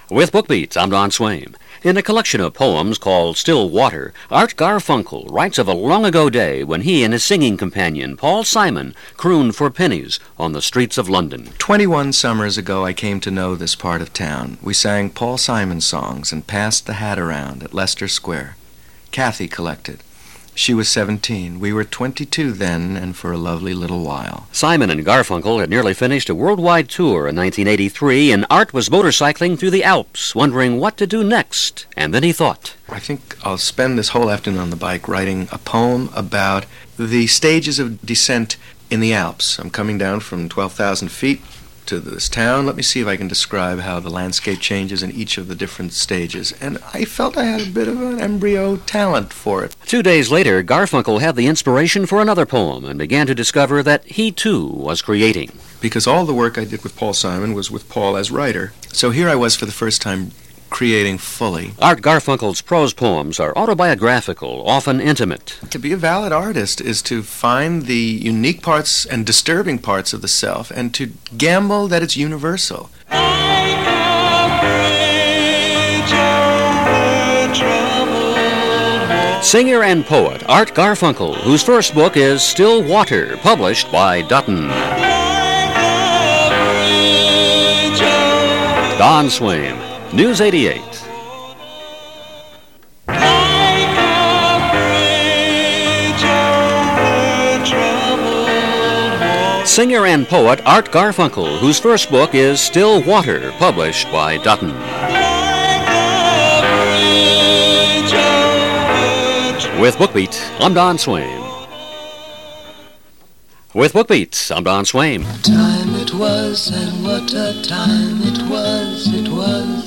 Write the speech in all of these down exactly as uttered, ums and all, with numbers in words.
With Bookbeats, I'm Don Swaim. In a collection of poems called Still Water, Art Garfunkel writes of a long-ago day when he and his singing companion, Paul Simon, crooned for pennies on the streets of London. Twenty-one summers ago I came to know this part of town. We sang Paul Simon songs and passed the hat around at Leicester Square. Kathy collected. She was seventeen. We were twenty-two then, and for a lovely little while. Simon and Garfunkel had nearly finished a worldwide tour in nineteen eighty-three, and Art was motorcycling through the Alps, wondering what to do next. And then he thought, I think I'll spend this whole afternoon on the bike writing a poem about the stages of descent in the Alps. I'm coming down from twelve thousand feet to this town. Let me see if I can describe how the landscape changes in each of the different stages. And I felt I had a bit of an embryo talent for it. Two days later, Garfunkel had the inspiration for another poem and began to discover that he, too, was creating. Because all the work I did with Paul Simon was with Paul as writer. So here I was for the first time creating fully. Art Garfunkel's prose poems are autobiographical, often intimate. To be a valid artist is to find the unique parts and disturbing parts of the self and to gamble that it's universal. Singer and poet Art Garfunkel, whose first book is Still Water, published by Dutton. Don Swaim, News eighty-eight. Singer and poet Art Garfunkel, whose first book is Still Water, published by Dutton. With Bookbeat, I'm Don Swaim. With Bookbeat, I'm Don Swaim. What time it was, and what a time it was, it was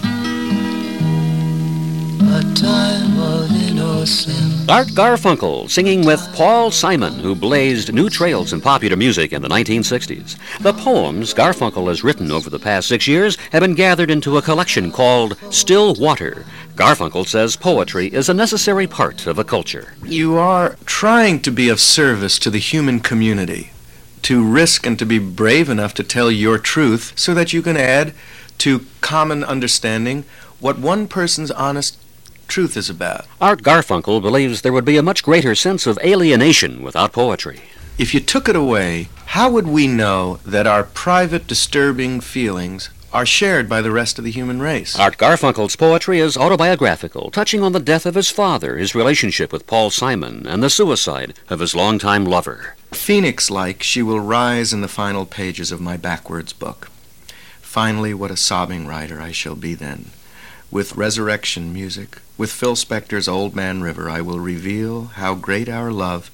a time of innocence. Art Garfunkel singing with Paul Simon, who blazed new trails in popular music in the nineteen sixties. The poems Garfunkel has written over the past six years have been gathered into a collection called Still Water. Garfunkel says poetry is a necessary part of a culture. You are trying to be of service to the human community, to risk and to be brave enough to tell your truth so that you can add to common understanding what one person's honest truth is about. Art Garfunkel believes there would be a much greater sense of alienation without poetry. If you took it away, how would we know that our private, disturbing feelings are shared by the rest of the human race? Art Garfunkel's poetry is autobiographical, touching on the death of his father, his relationship with Paul Simon, and the suicide of his longtime lover. Phoenix-like, she will rise in the final pages of my backwards book. Finally, what a sobbing writer I shall be then. With resurrection music, with Phil Spector's Old Man River, I will reveal how great our love,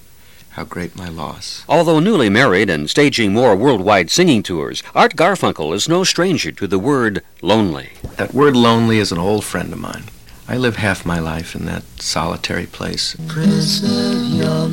how great my loss. Although newly married and staging more worldwide singing tours, Art Garfunkel is no stranger to the word lonely. That word lonely is an old friend of mine. I live half my life in that solitary place. Preserve your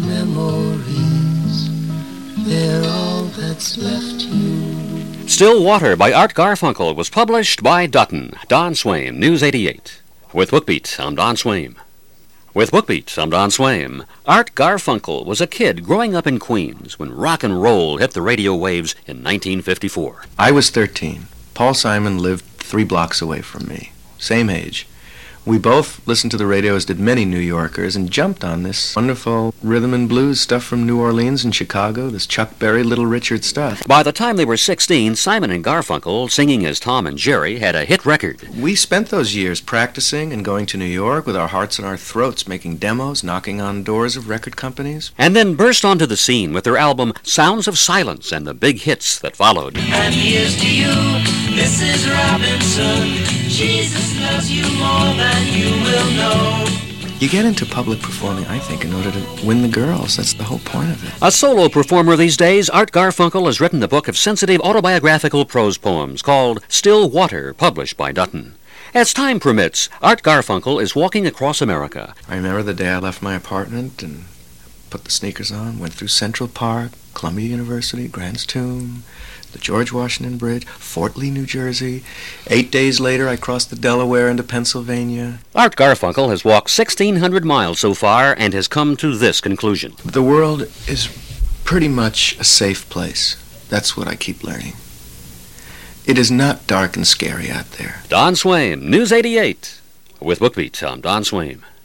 memories, they're all that's left you. Still Water by Art Garfunkel was published by Dutton. Don Swaim, News eighty-eight. With Bookbeat, I'm Don Swaim. With Bookbeat, I'm Don Swaim. Art Garfunkel was a kid growing up in Queens when rock and roll hit the radio waves in nineteen fifty-four. I was thirteen. Paul Simon lived three blocks away from me. Same age. We both listened to the radio, as did many New Yorkers, and jumped on this wonderful rhythm and blues stuff from New Orleans and Chicago, this Chuck Berry, Little Richard stuff. By the time they were sixteen, Simon and Garfunkel, singing as Tom and Jerry, had a hit record. We spent those years practicing and going to New York with our hearts in our throats, making demos, knocking on doors of record companies. And then burst onto the scene with their album Sounds of Silence and the big hits that followed. And here's to you, Missus Robinson. Jesus loves you more than you will know. You get into public performing, I think, in order to win the girls. That's the whole point of it. A solo performer these days, Art Garfunkel has written a book of sensitive autobiographical prose poems called Still Water, published by Dutton. As time permits, Art Garfunkel is walking across America. I remember the day I left my apartment and put the sneakers on, went through Central Park, Columbia University, Grant's Tomb, the George Washington Bridge, Fort Lee, New Jersey. Eight days later, I crossed the Delaware into Pennsylvania. Art Garfunkel has walked sixteen hundred miles so far and has come to this conclusion. The world is pretty much a safe place. That's what I keep learning. It is not dark and scary out there. Don Swaim, News eighty-eight. With BookBeat, I'm Don Swaim.